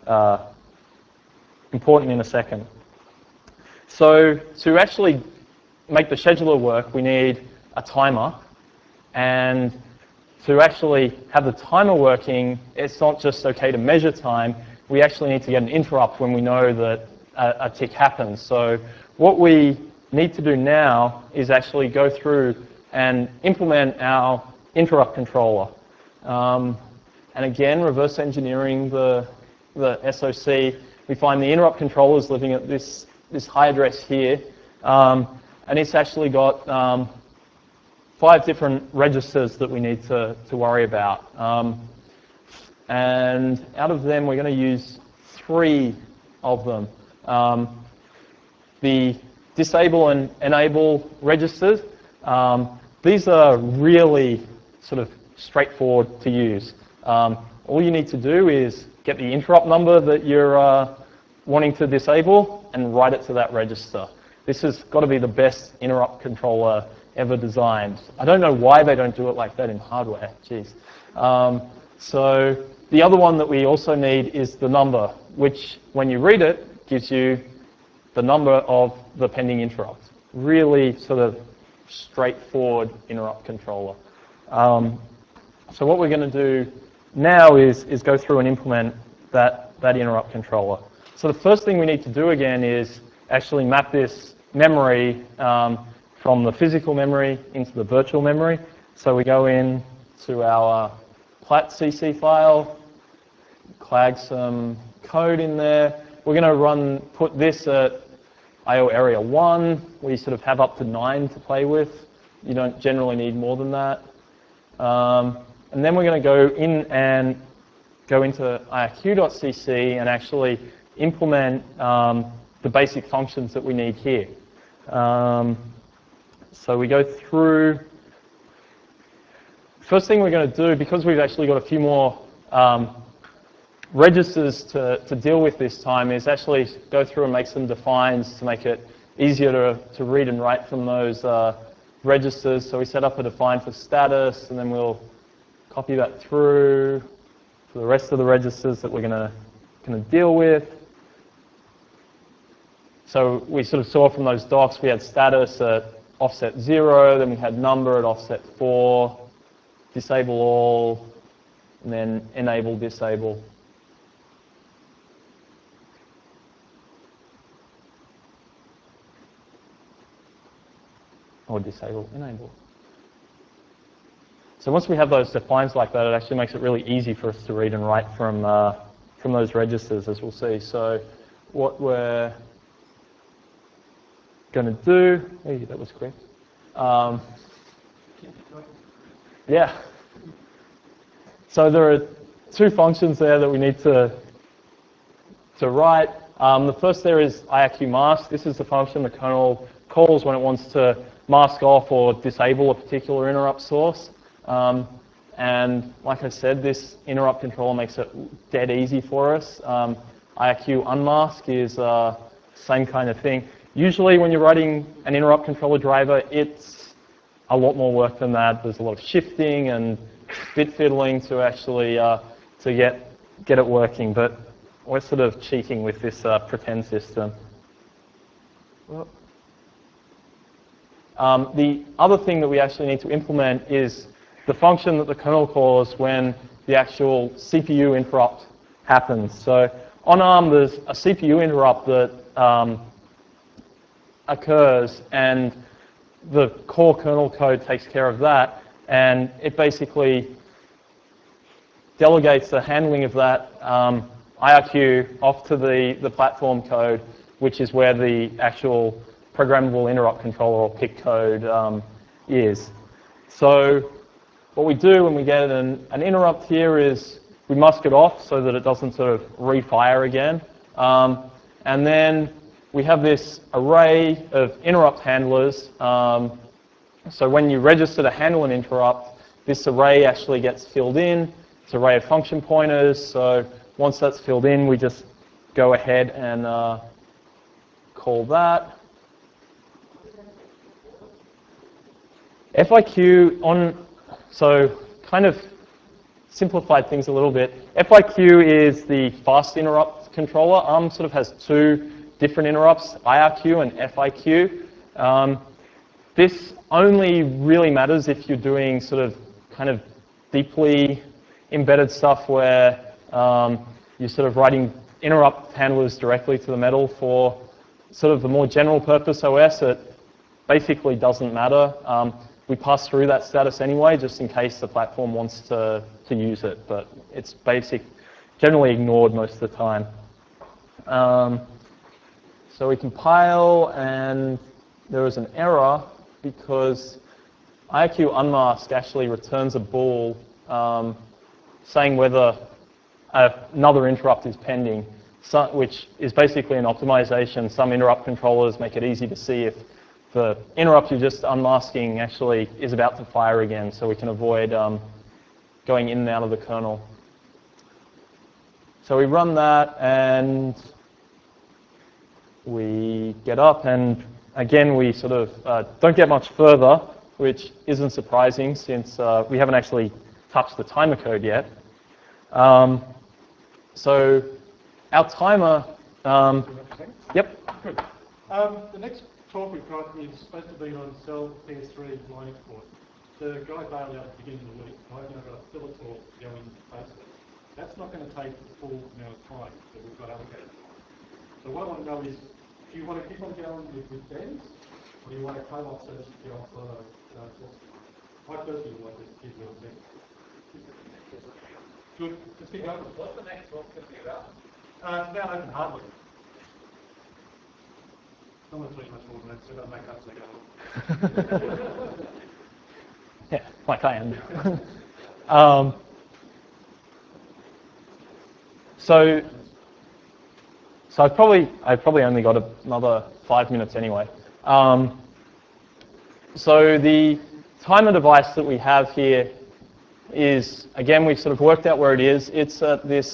important in a second. So to actually make the scheduler work, we need a timer. And to actually have the timer working, it's not just okay to measure time. We actually need to get an interrupt when we know that a tick happens. So what we need to do now is actually go through and implement our interrupt controller. And again, reverse engineering the SOC, we find the interrupt controller is living at this high address here. And it's actually got 5 different registers that we need to worry about. And out of them, we're going to use 3 of them. The disable and enable registers, these are really sort of straightforward to use. All you need to do is get the interrupt number that you're wanting to disable and write it to that register. This has got to be the best interrupt controller ever designed. I don't know why they don't do it like that in hardware. Jeez. So the other one that we also need is the number, which when you read it, gives you the number of the pending interrupt. Really sort of straightforward interrupt controller. So what we're going to do now is go through and implement that interrupt controller. So the first thing we need to do again is actually map this memory from the physical memory into the virtual memory. So we go in to our plat.cc file, clag some code in there. We're going to put this at IO area 1. We sort of have up to 9 to play with. You don't generally need more than that. And then we're going to go in and go into IRQ.cc and actually implement the basic functions that we need here. So we go through. First thing we're going to do, because we've actually got a few more registers to deal with this time is actually go through and make some defines to make it easier to read and write from those registers. So we set up a define for status, and then we'll copy that through for the rest of the registers that we're going to deal with. So we sort of saw from those docs we had status at offset 0, then we had number at offset 4, disable all, and then enable disable. Or disable enable. So once we have those defines like that, it actually makes it really easy for us to read and write from those registers, as we'll see. So what we're going to do, hey, that was quick. Yeah. So there are two functions there that we need to write. The first there is IRQ mask. This is the function the kernel calls when it wants to mask off or disable a particular interrupt source. And like I said, this interrupt controller makes it dead easy for us. IRQ unmask is same kind of thing. Usually when you're writing an interrupt controller driver, it's a lot more work than that. There's a lot of shifting and bit fiddling to actually to get it working. But we're sort of cheating with this pretend system. The other thing that we actually need to implement is the function that the kernel calls when the actual CPU interrupt happens. So on ARM, there's a CPU interrupt that occurs, and the core kernel code takes care of that, and it basically delegates the handling of that IRQ off to the platform code, which is where the actual programmable interrupt controller or PIC code is. So what we do when we get an interrupt here is we mask it off so that it doesn't sort of refire again. And then we have this array of interrupt handlers. So when you register to handle an interrupt, this array actually gets filled in. It's an array of function pointers. So once that's filled in, we just go ahead and call that. FIQ on, so kind of simplified things a little bit. FIQ is the fast interrupt controller. ARM sort of has two different interrupts, IRQ and FIQ. This only really matters if you're doing sort of kind of deeply embedded stuff where you're sort of writing interrupt handlers directly to the metal. For sort of the more general purpose OS, it basically doesn't matter. We pass through that status anyway, just in case the platform wants to use it, but it's generally ignored most of the time. So we compile, and there is an error because IRQ unmask actually returns a bool saying whether another interrupt is pending, which is basically an optimization. Some interrupt controllers make it easy to see if the interrupt you're just unmasking actually is about to fire again, so we can avoid going in and out of the kernel. So we run that, and we get up, and again we sort of don't get much further, which isn't surprising since we haven't actually touched the timer code yet. So our timer, yep. Good. The next talk we've got is supposed to be on cell PS3 line export. The guy bailed out at the beginning of the week. I've now got a filler talk going basically. That's not going to take the full amount of time that we've got allocated. So what I want to know is, do you want to keep on going with Ben's, or do you want to co-op so that you get off I personally would like to keep it on Ben. Good. Let's keep going. What's the next talk going to be about? It's about open hardware. I don't want to tell you much more than that, so I've got to make up as I go. Yeah, like I am. So I've probably only got another 5 minutes anyway. So the timer device that we have here is, again, we've sort of worked out where it is. It's at this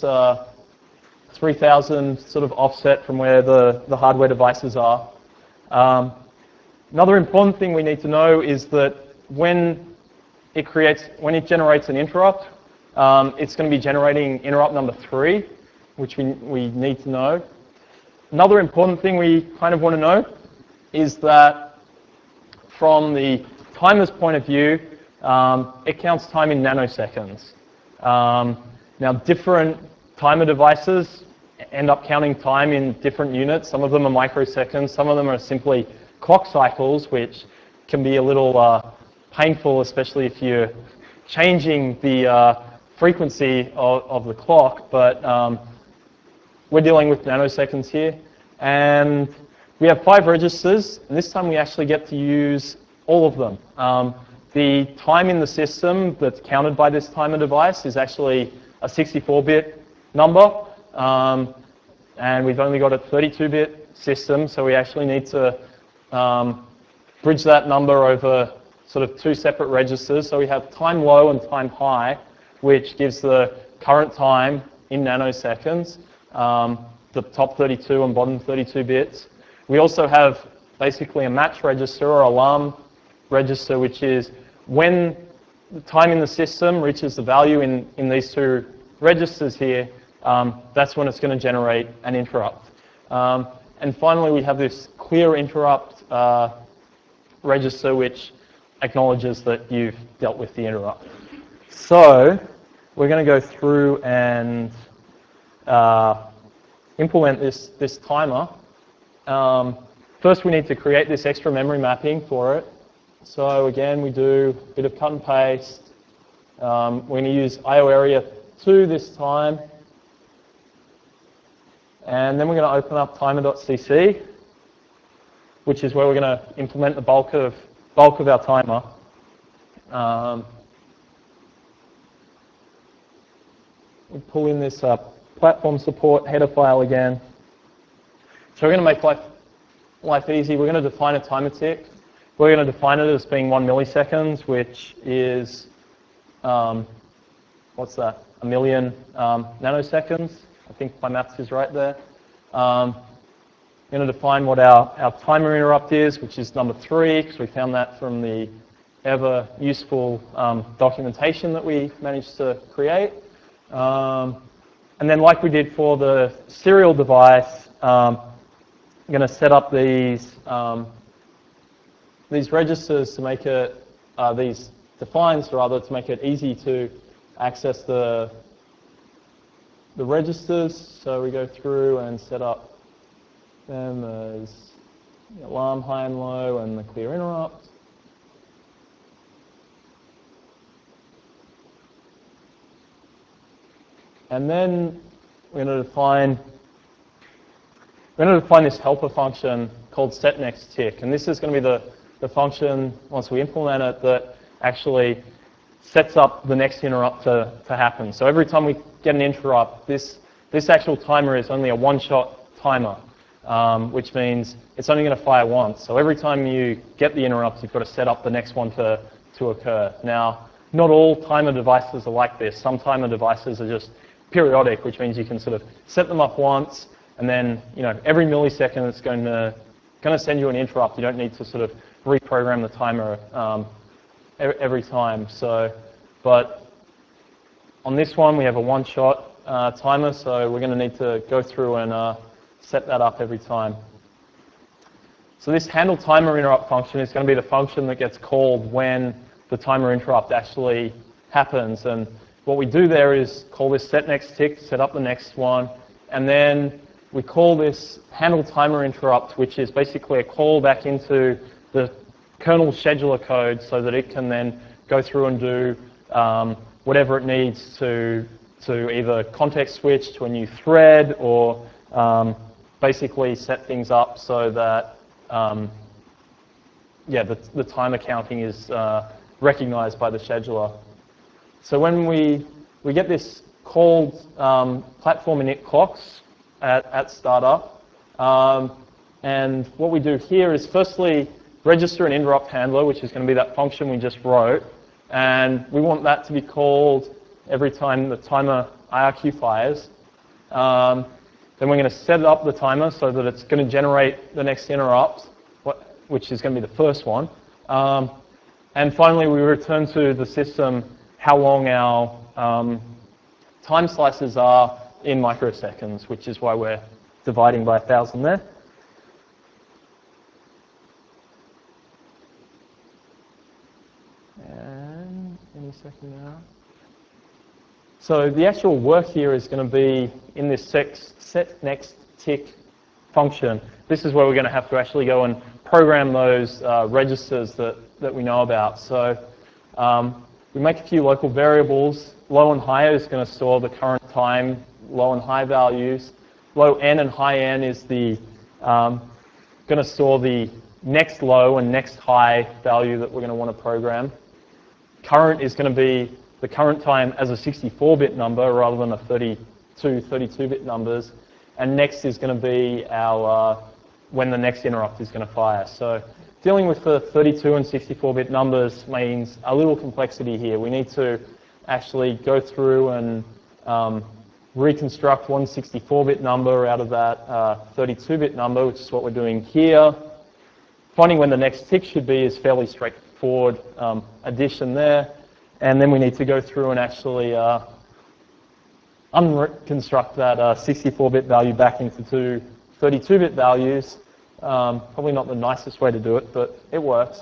3000 sort of offset from where the hardware devices are. Another important thing we need to know is that when it generates an interrupt, it's going to be generating interrupt number 3, which we need to know. Another important thing we kind of want to know is that from the timer's point of view, it counts time in nanoseconds. Now, different timer devices end up counting time in different units. Some of them are microseconds, some of them are simply clock cycles, which can be a little painful, especially if you're changing the frequency of the clock, but we're dealing with nanoseconds here. And we have 5 registers, and this time we actually get to use all of them. The time in the system that's counted by this timer device is actually a 64-bit number, and we've only got a 32-bit system, so we actually need to bridge that number over sort of 2 separate registers. So we have time low and time high, which gives the current time in nanoseconds, the top 32 and bottom 32 bits. We also have basically a match register or alarm register, which is when the time in the system reaches the value in these 2 registers here, that's when it's going to generate an interrupt. And finally, we have this clear interrupt register, which acknowledges that you've dealt with the interrupt. So we're going to go through and implement this timer. First, we need to create this extra memory mapping for it. So again, we do a bit of cut and paste. We're going to use IO area 2 this time. And then we're going to open up timer.cc, which is where we're going to implement the bulk of our timer. We pull in this platform support header file again. So we're going to make life easy. We're going to define a timer tick. We're going to define it as being 1 millisecond, which is, what's that, 1 million nanoseconds. I think my maths is right there. We're going to define what our timer interrupt is, which is number 3, because we found that from the ever useful documentation that we managed to create. And then like we did for the serial device, I'm going to set up these registers to make it, these defines rather, to make it easy to access the registers. So we go through and set up them as the alarm high and low and the clear interrupt. And then we're going to define this helper function called setNextTick. And this is going to be the function, once we implement it, that actually sets up the next interrupt to happen. So every time we get an interrupt, this actual timer is only a one-shot timer, which means it's only going to fire once. So every time you get the interrupt, you've got to set up the next one to occur. Now, not all timer devices are like this. Some timer devices are just periodic, which means you can sort of set them up once, and then every millisecond it's going to send you an interrupt. You don't need to sort of reprogram the timer every time. So, but on this one we have a one-shot timer, so we're going to need to go through and set that up every time. So this handle timer interrupt function is going to be the function that gets called when the timer interrupt actually happens. And what we do there is call this setNextTick, set up the next one, and then we call this handle timer interrupt, which is basically a call back into the kernel scheduler code so that it can then go through and do whatever it needs to either context switch to a new thread or basically set things up so that the timer counting is recognized by the scheduler. So when we get this called platform init clocks at startup, and what we do here is firstly register an interrupt handler, which is going to be that function we just wrote. and we want that to be called every time the timer IRQ fires. Then we're going to set up the timer so that it's going to generate the next interrupt, which is going to be the first one. And finally, we return to the system how long our time slices are in microseconds, which is why we're dividing by 1,000 there. And any second now. So the actual work here is going to be in this set next tick function. This is where we're going to have to actually go and program those registers that we know about. So we make a few local variables. Low and high is going to store the current time, low and high values. Low n and high n is the going to store the next low and next high value that we're going to want to program. Current is going to be the current time as a 64-bit number rather than a 32-bit numbers. And next is going to be our when the next interrupt is going to fire. So dealing with the 32 and 64-bit numbers means a little complexity here. We need to actually go through and reconstruct one 64-bit number out of that 32-bit number, which is what we're doing here. Finding when the next tick should be is fairly straightforward addition there. And then we need to go through and actually unconstruct that 64-bit value back into two 32-bit values. Probably not the nicest way to do it, but it works.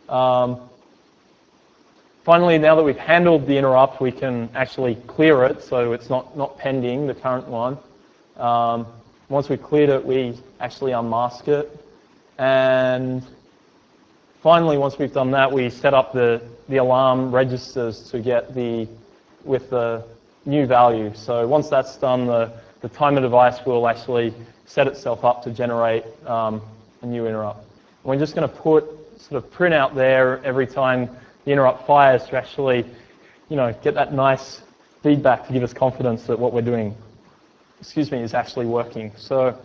Finally, now that we've handled the interrupt, we can actually clear it, so it's not pending, the current one. Once we've cleared it, we actually unmask it. And finally, once we've done that, we set up the alarm registers to get with the new value. So once that's done, the timer device will actually set itself up to generate a new interrupt. And we're just going to put sort of print out there every time the interrupt fires to actually, get that nice feedback to give us confidence that what we're doing, is actually working. So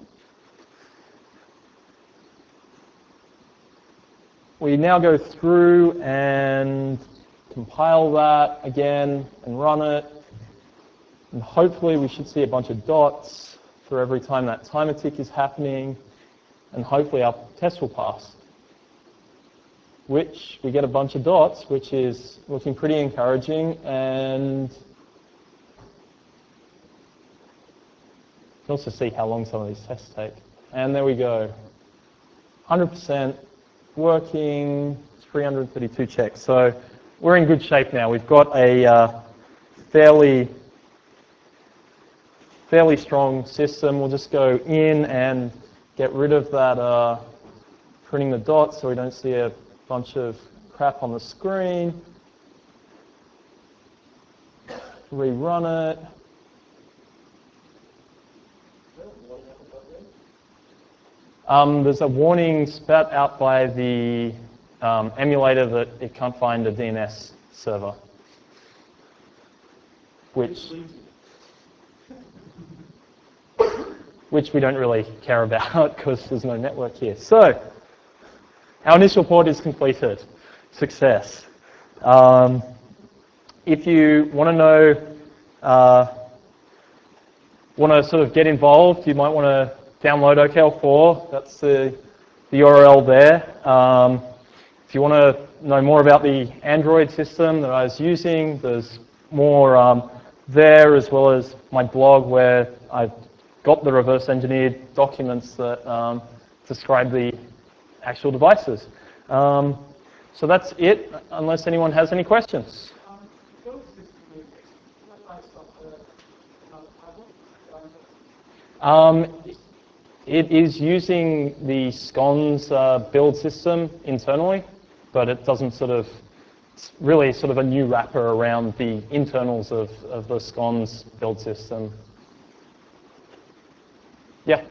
we now go through and compile that again and run it. And hopefully we should see a bunch of dots for every time that timer tick is happening. And hopefully our test will pass. Which we get a bunch of dots, which is looking pretty encouraging. And you can also see how long some of these tests take. And there we go. 100% working, 332 checks. So we're in good shape now. We've got a fairly strong system. We'll just go in and get rid of that printing the dots so we don't see a bunch of crap on the screen. Rerun it. There's a warning spat out by the emulator that it can't find a DNS server, which we don't really care about because there's no network here. So our initial port is completed. Success. If you want to know, want to sort of get involved, you might want to download OKL4. That's the URL there. If you want to know more about the Android system that I was using, there's more there, as well as my blog where I've got the reverse engineered documents that describe the actual devices. So that's it, unless anyone has any questions. It is using the SCONS build system internally, but it doesn't it's really sort of a new wrapper around the internals of the SCONS build system. Yeah?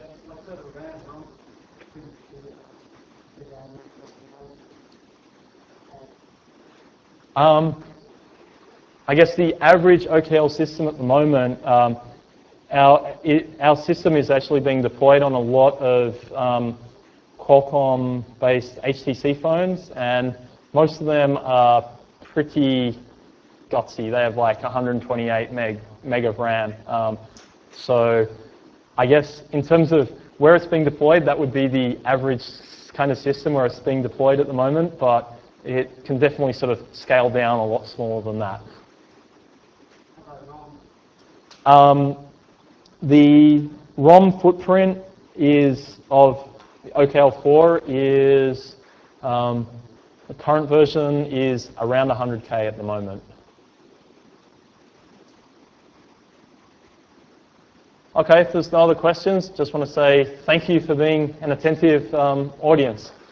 I guess the average OKL system at the moment, our system is actually being deployed on a lot of Qualcomm-based HTC phones, and most of them are pretty gutsy. They have like 128 meg of RAM. So I guess in terms of where it's being deployed, that would be the average kind of system where it's being deployed at the moment, but it can definitely sort of scale down a lot smaller than that. The ROM footprint is of OKL4 is the current version is around 100K at the moment. Okay, if there's no other questions, just want to say thank you for being an attentive audience.